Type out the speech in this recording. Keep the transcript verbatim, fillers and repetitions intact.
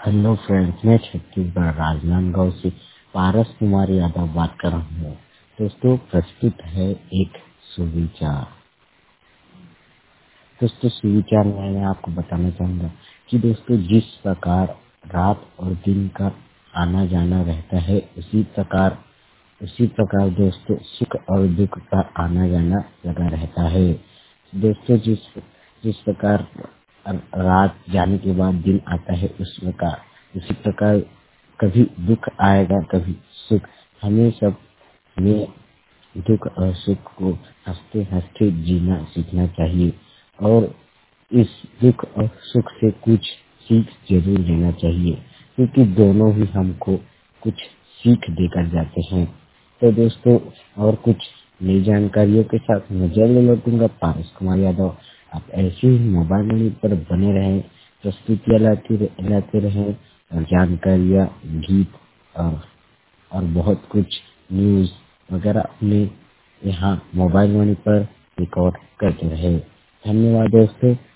Hello friends, मैं छत्तीसगढ़ राजनांदगांव से पारस कुमार यादव बात कर रहा हूँ। दोस्तों, प्रस्तुत है एक सुविचार। दोस्तों, सुविचार में मैं आपको बताना चाहूँगा कि दोस्तों, जिस प्रकार रात और दिन का आना जाना रहता है, उसी प्रकार उसी प्रकार दोस्तों सुख और दुख का आना जाना लगा रहता है। दोस्तों, जिस जिस प्रकार रात जाने के बाद दिन आता है, उस प्रकार उसी प्रकार कभी दुख आएगा, कभी सुख। हमें सब में दुख और सुख को हंसते हंसते जीना सीखना चाहिए और इस दुख और सुख से कुछ सीख जरूर लेना चाहिए, क्योंकि दोनों ही हमको कुछ सीख देकर जाते हैं। तो दोस्तों, और कुछ नई जानकारियों के साथ मैं जल्द लौटूंगा। पारस कुमार यादव, आप ऐसे ही मोबाइल मनी पर बने रहें, प्रस्तुतियाँ लाते रह- लाते रहें और जानकारियाँ, गीत और और बहुत कुछ न्यूज़ वगैरह अपने यहाँ मोबाइल मनी पर रिकॉर्ड करते रहे। धन्यवाद दोस्तों।